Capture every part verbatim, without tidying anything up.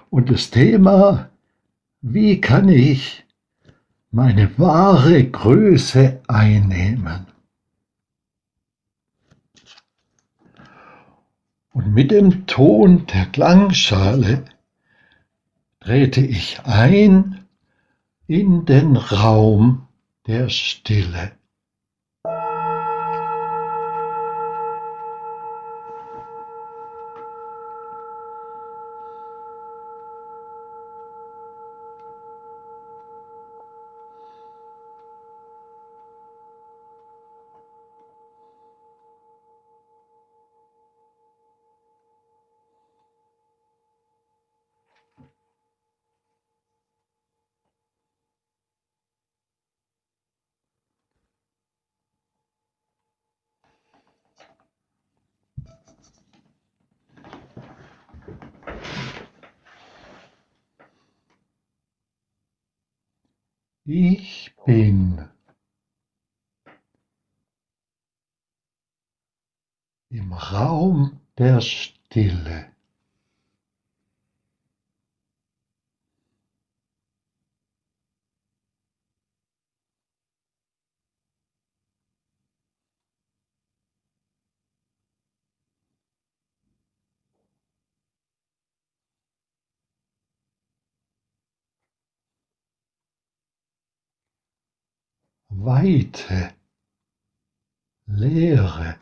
Und das Thema: Wie kann ich meine wahre Größe einnehmen? Und mit dem Ton der Klangschale trete ich ein in den Raum der Stille. Ich bin im Raum der Stille. Weite, Leere.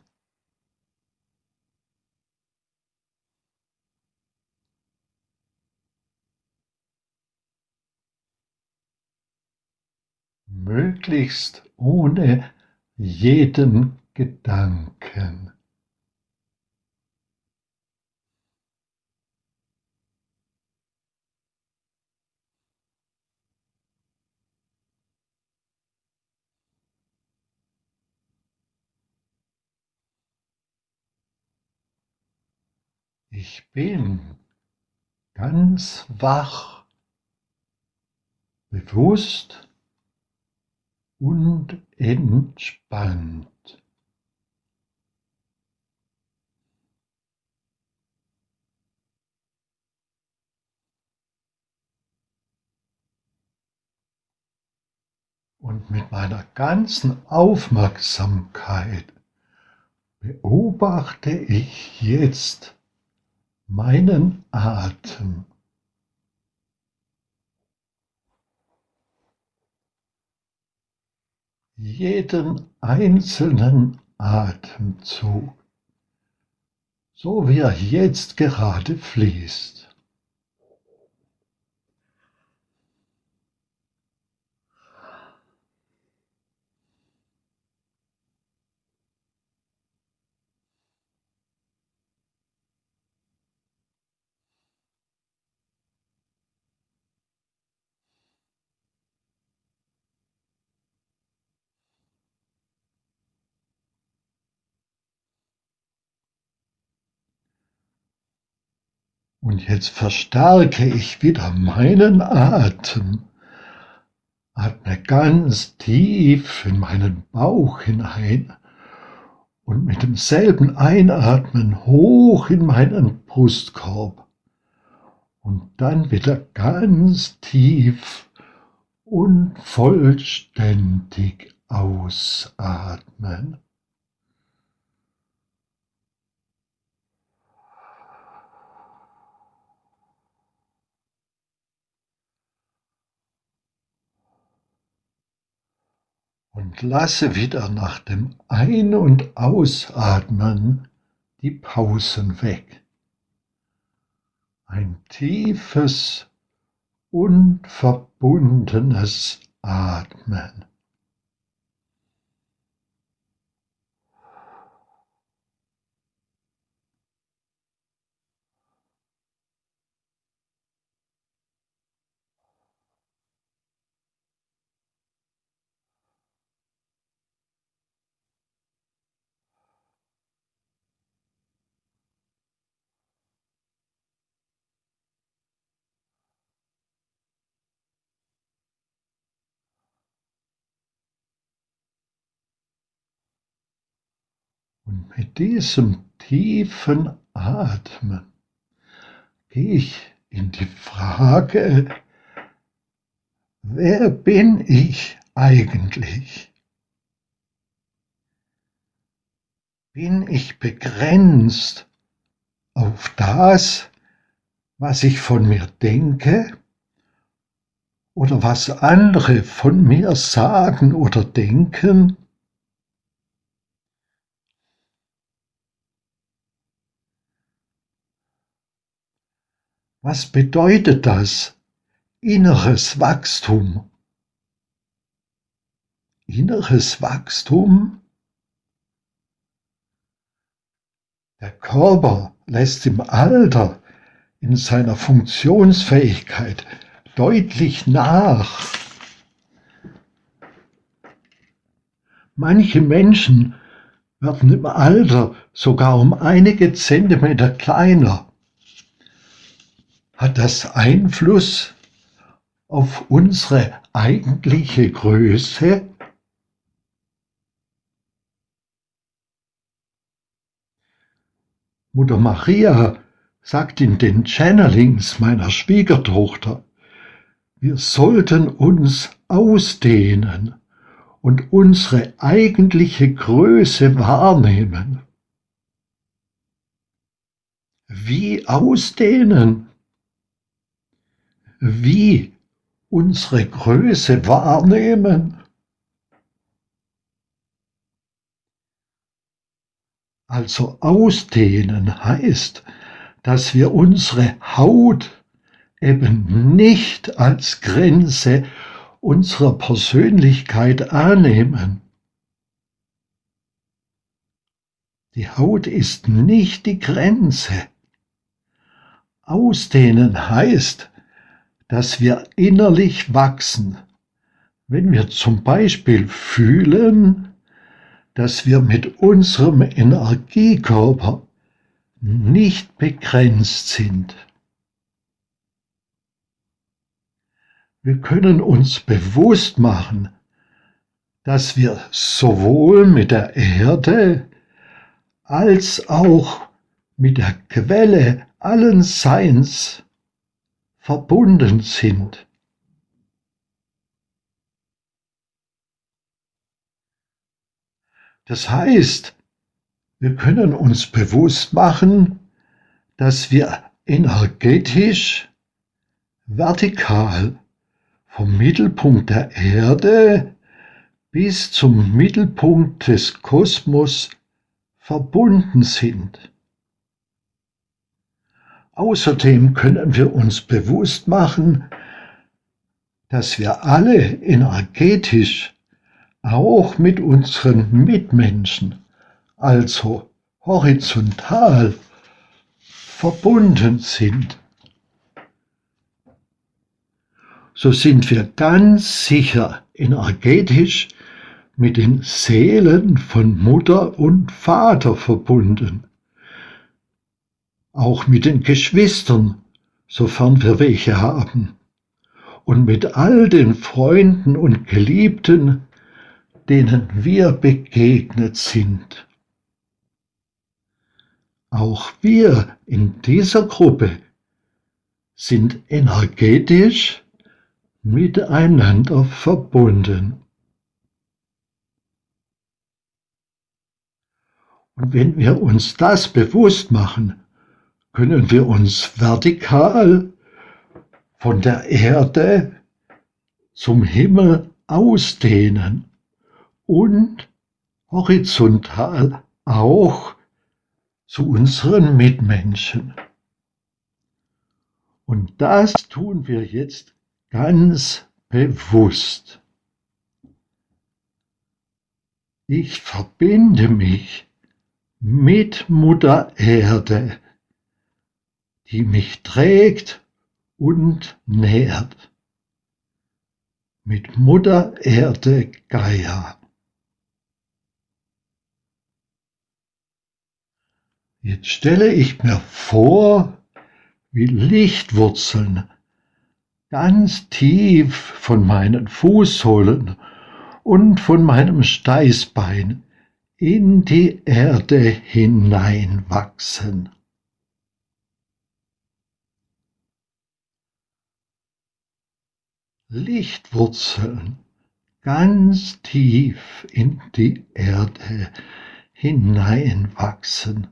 Möglichst ohne jeden Gedanken. Ich bin ganz wach, bewusst und entspannt. Und mit meiner ganzen Aufmerksamkeit beobachte ich jetzt meinen Atem. Jeden einzelnen Atemzug, so wie er jetzt gerade fließt. Und jetzt verstärke ich wieder meinen Atem. Atme ganz tief in meinen Bauch hinein und mit demselben Einatmen hoch in meinen Brustkorb und dann wieder ganz tief und vollständig ausatmen. Und lasse wieder nach dem Ein- und Ausatmen die Pausen weg. Ein tiefes und verbundenes Atmen. Und mit diesem tiefen Atmen gehe ich in die Frage, wer bin ich eigentlich? Bin ich begrenzt auf das, was ich von mir denke oder was andere von mir sagen oder denken? Was bedeutet das? Inneres Wachstum. Inneres Wachstum? Der Körper lässt im Alter in seiner Funktionsfähigkeit deutlich nach. Manche Menschen werden im Alter sogar um einige Zentimeter kleiner. Hat das Einfluss auf unsere eigentliche Größe? Mutter Maria sagt in den Channelings meiner Schwiegertochter, wir sollten uns ausdehnen und unsere eigentliche Größe wahrnehmen. Wie ausdehnen? Wie unsere Größe wahrnehmen? Also ausdehnen heißt, dass wir unsere Haut eben nicht als Grenze unserer Persönlichkeit annehmen. Die Haut ist nicht die Grenze. Ausdehnen heißt, dass wir innerlich wachsen, wenn wir zum Beispiel fühlen, dass wir mit unserem Energiekörper nicht begrenzt sind. Wir können uns bewusst machen, dass wir sowohl mit der Erde als auch mit der Quelle allen Seins verbunden sind. Das heißt, wir können uns bewusst machen, dass wir energetisch vertikal vom Mittelpunkt der Erde bis zum Mittelpunkt des Kosmos verbunden sind. Außerdem können wir uns bewusst machen, dass wir alle energetisch auch mit unseren Mitmenschen, also horizontal, verbunden sind. So sind wir ganz sicher energetisch mit den Seelen von Mutter und Vater verbunden. Auch mit den Geschwistern, sofern wir welche haben. Und mit all den Freunden und Geliebten, denen wir begegnet sind. Auch wir in dieser Gruppe sind energetisch miteinander verbunden. Und wenn wir uns das bewusst machen, können wir uns vertikal von der Erde zum Himmel ausdehnen und horizontal auch zu unseren Mitmenschen. Und das tun wir jetzt ganz bewusst. Ich verbinde mich mit Mutter Erde, die mich trägt und nährt. Mit Mutter Erde Gaia. Jetzt stelle ich mir vor, wie Lichtwurzeln ganz tief von meinen Fußsohlen und von meinem Steißbein in die Erde hineinwachsen. Lichtwurzeln ganz tief in die Erde hineinwachsen,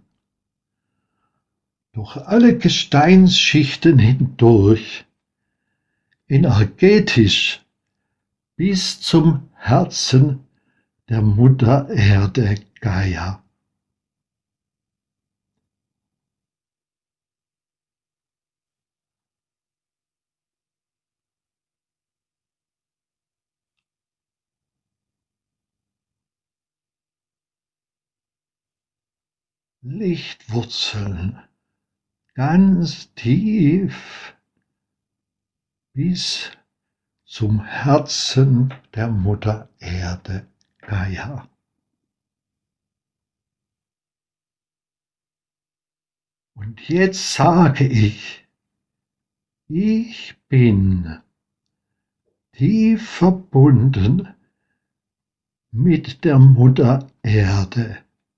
durch alle Gesteinsschichten hindurch, energetisch bis zum Herzen der Mutter Erde Gaia. Lichtwurzeln ganz tief bis zum Herzen der Mutter Erde Gaia. Und jetzt sage ich, ich bin tief verbunden mit der Mutter Erde.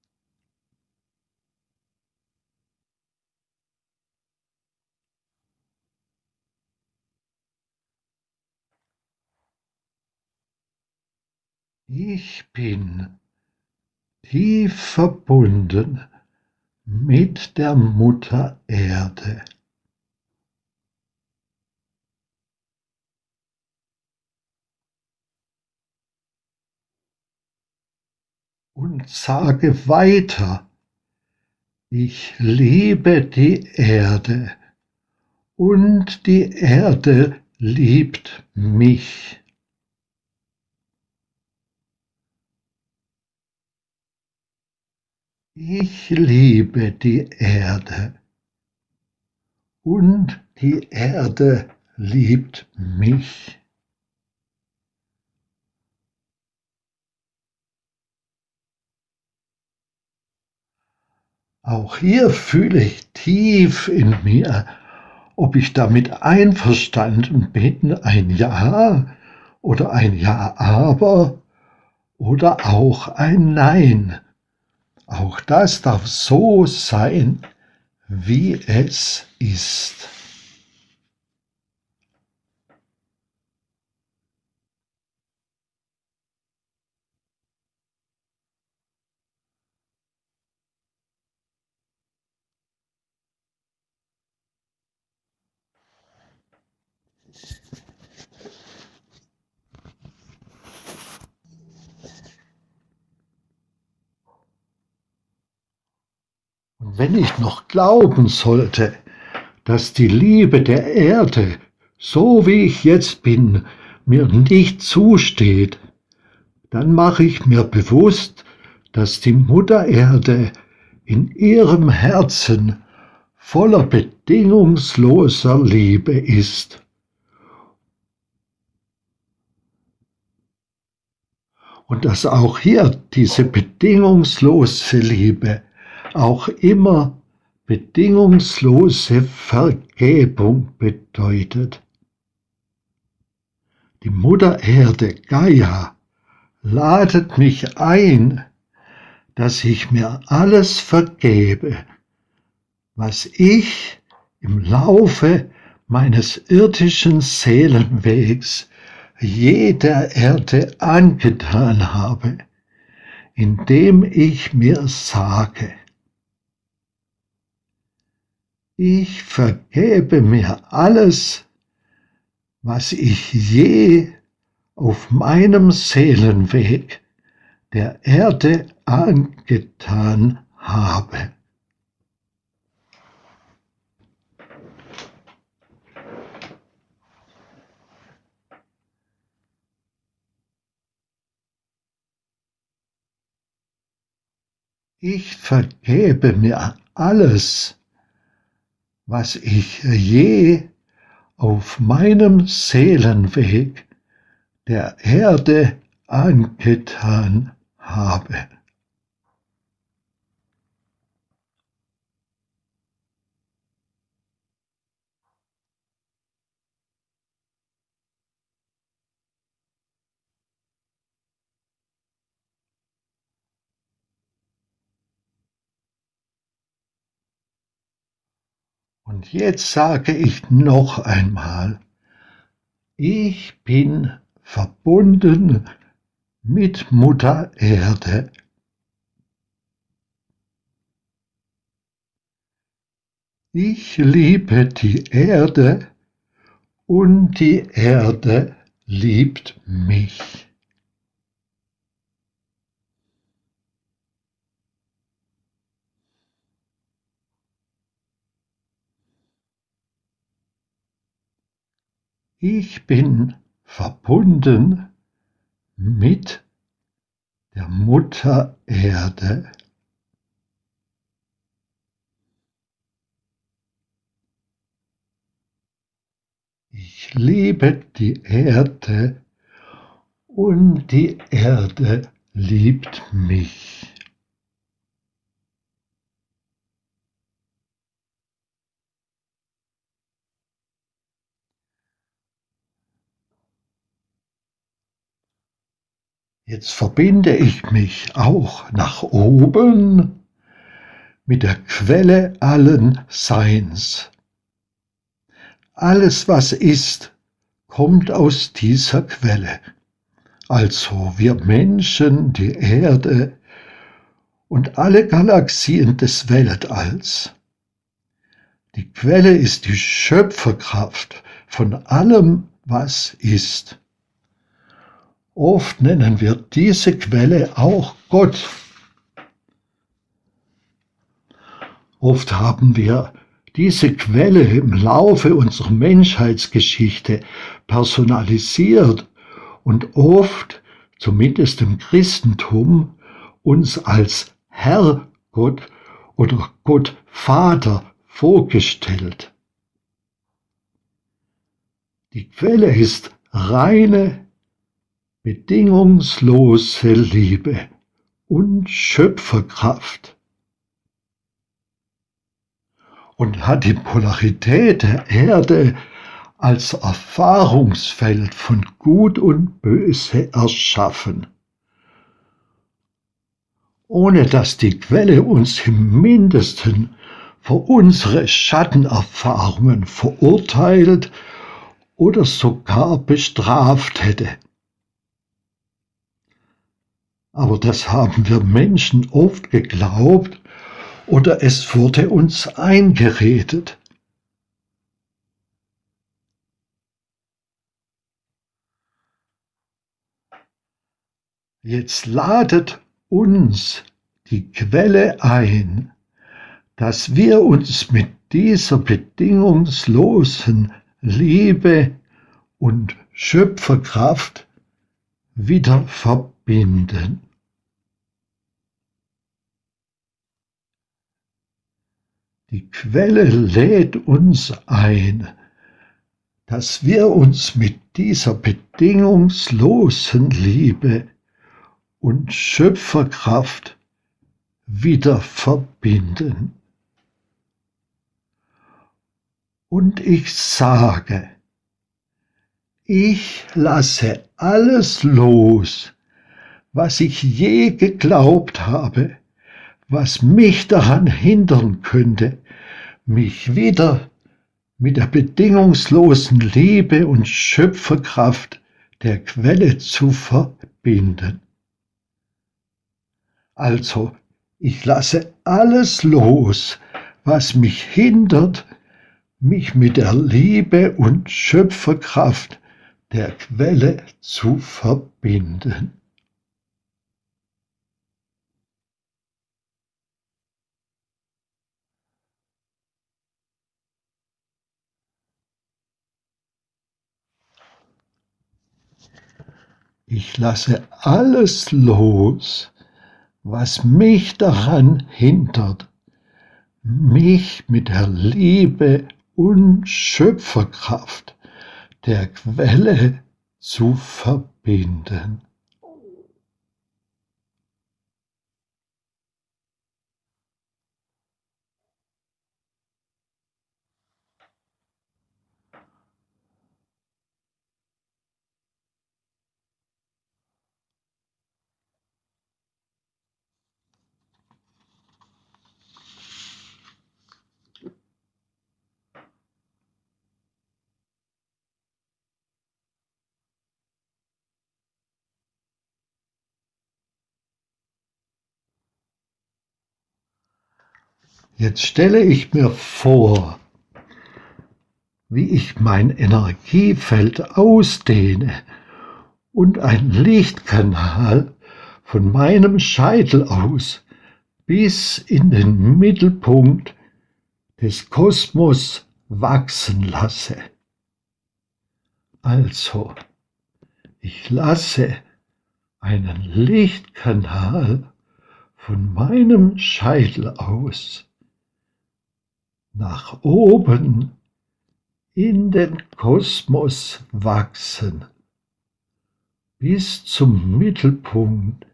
Ich bin tief verbunden mit der Mutter Erde. Und sage weiter, ich liebe die Erde und die Erde liebt mich. Ich liebe die Erde und die Erde liebt mich. Auch hier fühle ich tief in mir, ob ich damit einverstanden bin, ein Ja oder ein Ja aber oder auch ein Nein. Auch das darf so sein, wie es ist. Und wenn ich noch glauben sollte, dass die Liebe der Erde, so wie ich jetzt bin, mir nicht zusteht, dann mache ich mir bewusst, dass die Mutter Erde in ihrem Herzen voller bedingungsloser Liebe ist. Und dass auch hier diese bedingungslose Liebe auch immer bedingungslose Vergebung bedeutet. Die Mutter Erde Gaia ladet mich ein, dass ich mir alles vergebe, was ich im Laufe meines irdischen Seelenwegs jeder Erde angetan habe, indem ich mir sage, ich vergebe mir alles, was ich je auf meinem Seelenweg der Erde angetan habe. Ich vergebe mir alles, was ich je auf meinem Seelenweg der Erde angetan habe. Und jetzt sage ich noch einmal, Ich bin verbunden mit Mutter Erde. Ich liebe die Erde und die Erde liebt mich. Ich bin verbunden mit der Mutter Erde. Ich liebe die Erde und die Erde liebt mich. Jetzt verbinde ich mich auch nach oben mit der Quelle allen Seins. Alles, was ist, kommt aus dieser Quelle. Also wir Menschen, die Erde und alle Galaxien des Weltalls. Die Quelle ist die Schöpferkraft von allem, was ist. Oft nennen wir diese Quelle auch Gott. Oft haben wir diese Quelle im Laufe unserer Menschheitsgeschichte personalisiert und oft, zumindest im Christentum, uns als Herrgott oder Gottvater vorgestellt. Die Quelle ist reine, bedingungslose Liebe und Schöpferkraft und hat die Polarität der Erde als Erfahrungsfeld von Gut und Böse erschaffen, ohne dass die Quelle uns im Mindesten für unsere Schattenerfahrungen verurteilt oder sogar bestraft hätte. Aber das haben wir Menschen oft geglaubt oder es wurde uns eingeredet. Jetzt ladet uns die Quelle ein, dass wir uns mit dieser bedingungslosen Liebe und Schöpferkraft wieder verbinden. Die Quelle lädt uns ein, dass wir uns mit dieser bedingungslosen Liebe und Schöpferkraft wieder verbinden. Und ich sage, ich lasse alles los, was ich je geglaubt habe, was mich daran hindern könnte, mich wieder mit der bedingungslosen Liebe und Schöpferkraft der Quelle zu verbinden. Also, ich lasse alles los, was mich hindert, mich mit der Liebe und Schöpferkraft der Quelle zu verbinden. Ich lasse alles los, was mich daran hindert, mich mit der Liebe und Schöpferkraft der Quelle zu verbinden. Jetzt stelle ich mir vor, wie ich mein Energiefeld ausdehne und ein Lichtkanal von meinem Scheitel aus bis in den Mittelpunkt des Kosmos wachsen lasse. Also, ich lasse einen Lichtkanal von meinem Scheitel aus nach oben in den Kosmos wachsen, bis zum Mittelpunkt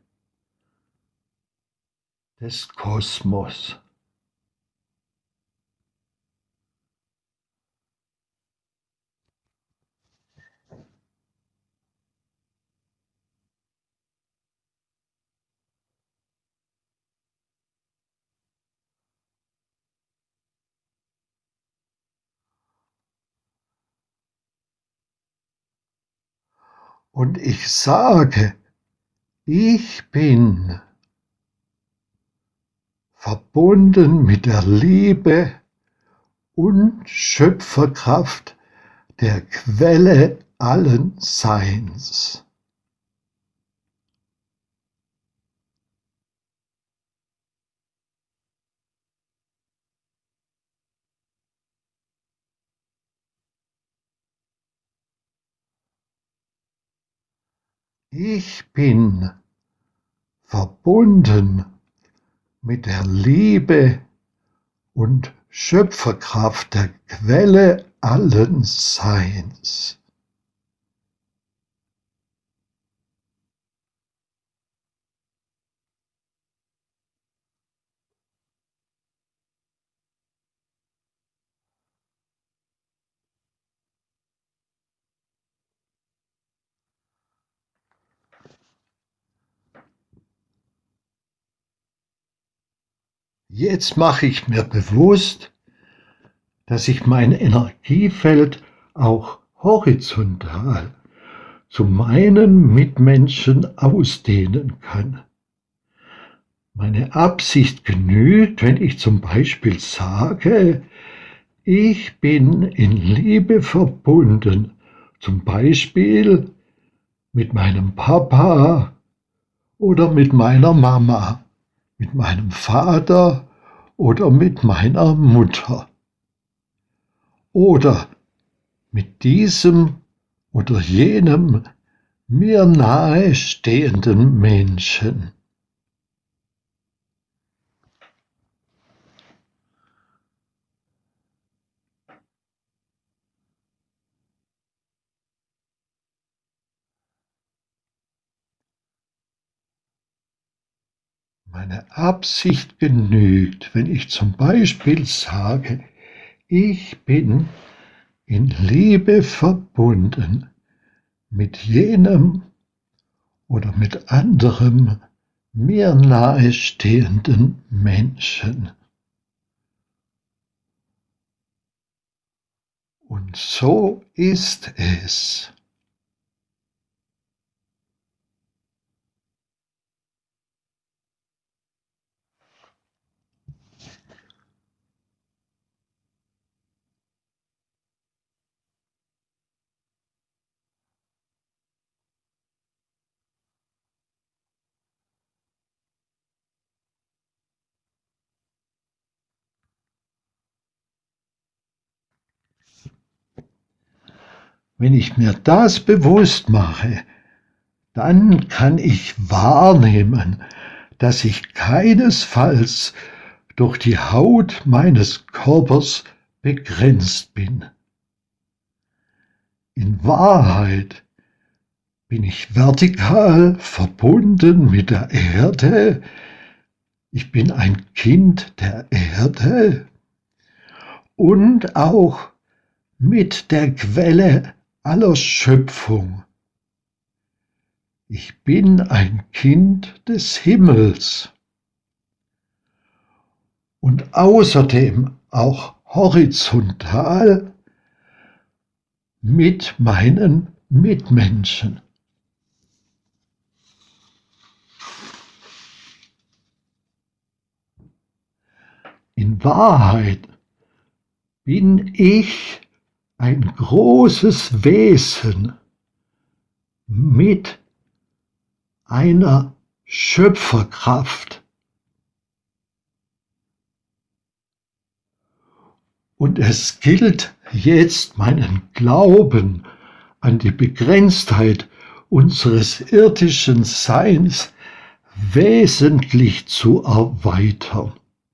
des Kosmos. Und ich sage, ich bin verbunden mit der Liebe und Schöpferkraft der Quelle allen Seins. Ich bin verbunden mit der Liebe und Schöpferkraft der Quelle allen Seins. Jetzt mache ich mir bewusst, dass ich mein Energiefeld auch horizontal zu meinen Mitmenschen ausdehnen kann. Meine Absicht genügt, wenn ich zum Beispiel sage, ich bin in Liebe verbunden, zum Beispiel mit meinem Papa oder mit meiner Mama, mit meinem Vater oder mit meiner Mutter oder mit diesem oder jenem mir nahestehenden Menschen. Meine Absicht genügt, wenn ich zum Beispiel sage, ich bin in Liebe verbunden mit jenem oder mit anderem mir nahestehenden Menschen. Und so ist es. Wenn ich mir das bewusst mache, dann kann ich wahrnehmen, dass ich keinesfalls durch die Haut meines Körpers begrenzt bin. In Wahrheit bin ich vertikal verbunden mit der Erde. Ich bin ein Kind der Erde und auch mit der Quelle aller Schöpfung. Ich bin ein Kind des Himmels und außerdem auch horizontal mit meinen Mitmenschen. In In Wahrheit bin ich ein großes Wesen mit einer Schöpferkraft. Und es gilt jetzt, meinen Glauben an die Begrenztheit unseres irdischen Seins wesentlich zu erweitern.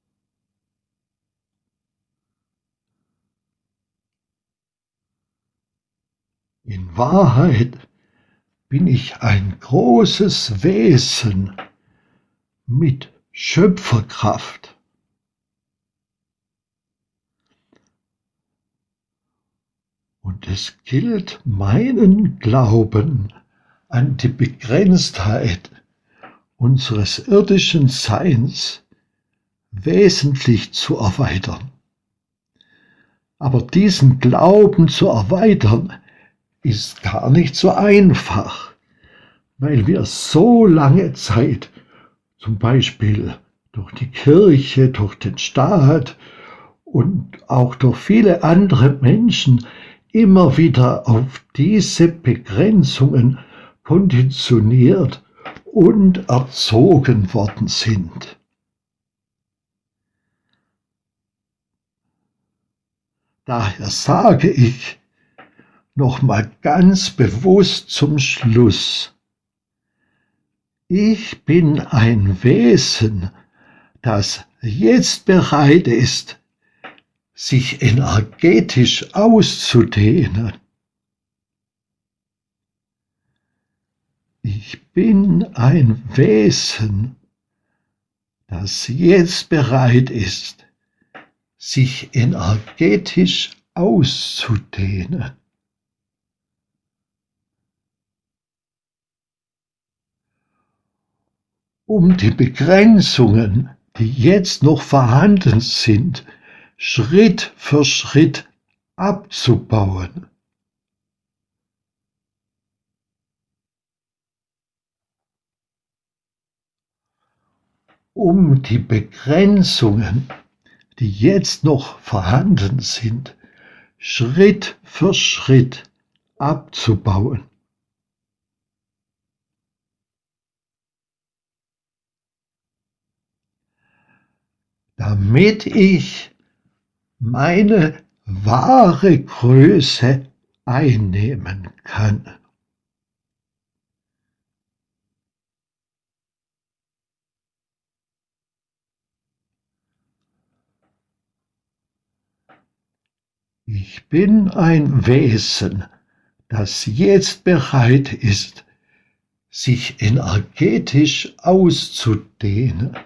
In Wahrheit bin ich ein großes Wesen mit Schöpferkraft. Und es gilt, meinen Glauben an die Begrenztheit unseres irdischen Seins wesentlich zu erweitern. Aber diesen Glauben zu erweitern, ist gar nicht so einfach, weil wir so lange Zeit, zum Beispiel durch die Kirche, durch den Staat und auch durch viele andere Menschen, immer wieder auf diese Begrenzungen konditioniert und erzogen worden sind. Daher sage ich nochmal ganz bewusst zum Schluss: Ich bin ein Wesen, das jetzt bereit ist, sich energetisch auszudehnen. Ich bin ein Wesen, das jetzt bereit ist, sich energetisch auszudehnen. Um die Begrenzungen, die jetzt noch vorhanden sind, Schritt für Schritt abzubauen. Um die Begrenzungen, die jetzt noch vorhanden sind, Schritt für Schritt abzubauen. Damit ich meine wahre Größe einnehmen kann. Ich bin ein Wesen, das jetzt bereit ist, sich energetisch auszudehnen.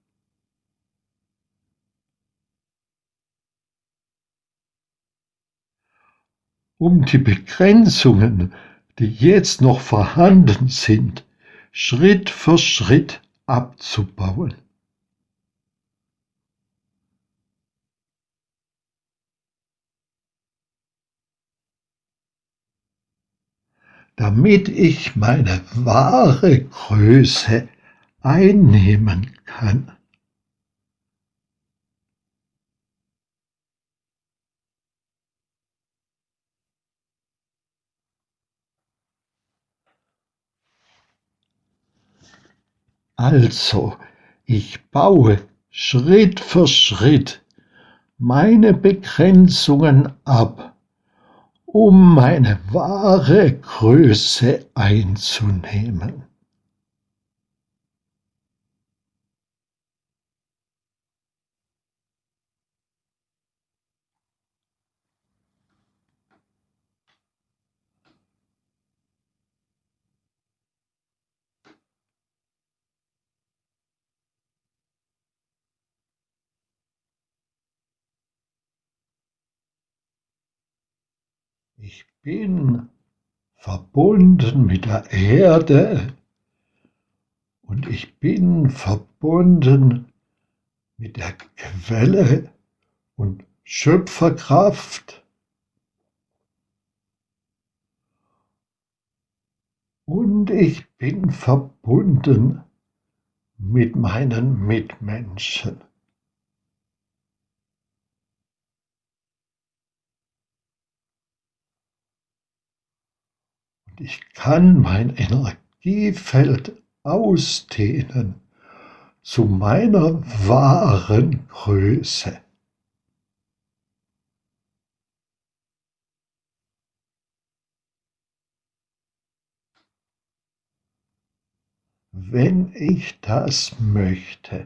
Um die Begrenzungen, die jetzt noch vorhanden sind, Schritt für Schritt abzubauen. Damit ich meine wahre Größe einnehmen kann. Also, ich baue Schritt für Schritt meine Begrenzungen ab, um meine wahre Größe einzunehmen. Ich bin verbunden mit der Erde und ich bin verbunden mit der Quelle und Schöpferkraft und ich bin verbunden mit meinen Mitmenschen. und ich kann mein Energiefeld ausdehnen zu meiner wahren Größe. Wenn ich das möchte.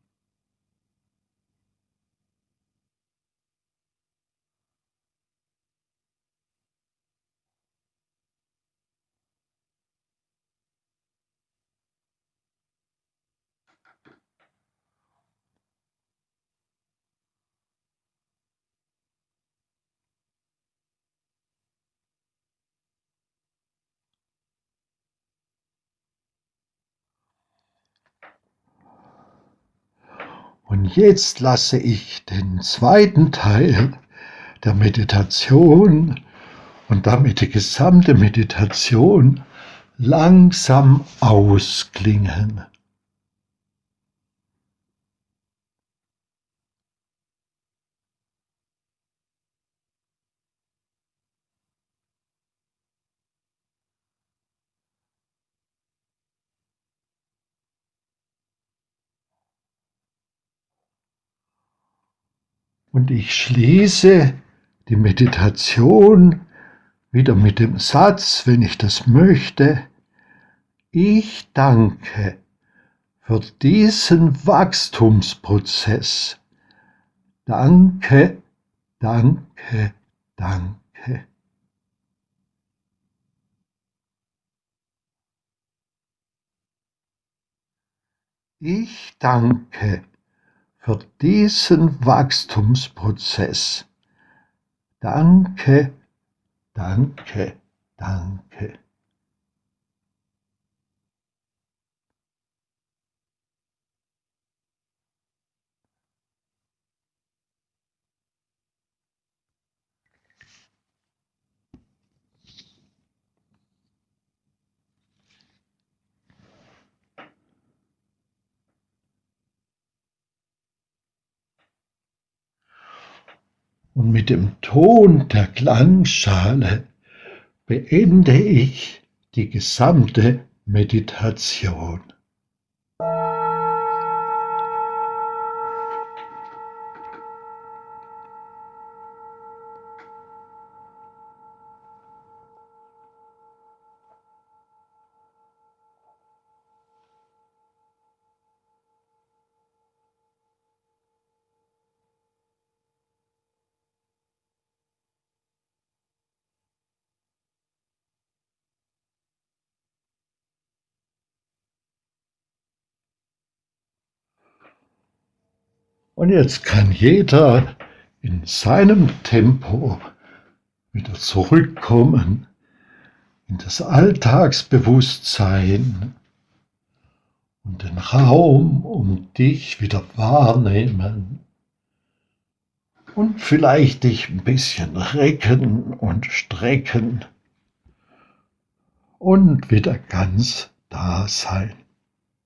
Und jetzt lasse ich den zweiten Teil der Meditation und damit die gesamte Meditation langsam ausklingen. Und ich schließe die Meditation wieder mit dem Satz, wenn ich das möchte: Ich danke für diesen Wachstumsprozess. Danke, danke, danke. Ich danke für diesen Wachstumsprozess. Danke, danke, danke. Und mit dem Ton der Klangschale beende ich die gesamte Meditation. Und jetzt kann jeder in seinem Tempo wieder zurückkommen in das Alltagsbewusstsein und den Raum um dich wieder wahrnehmen und vielleicht dich ein bisschen recken und strecken und wieder ganz da sein.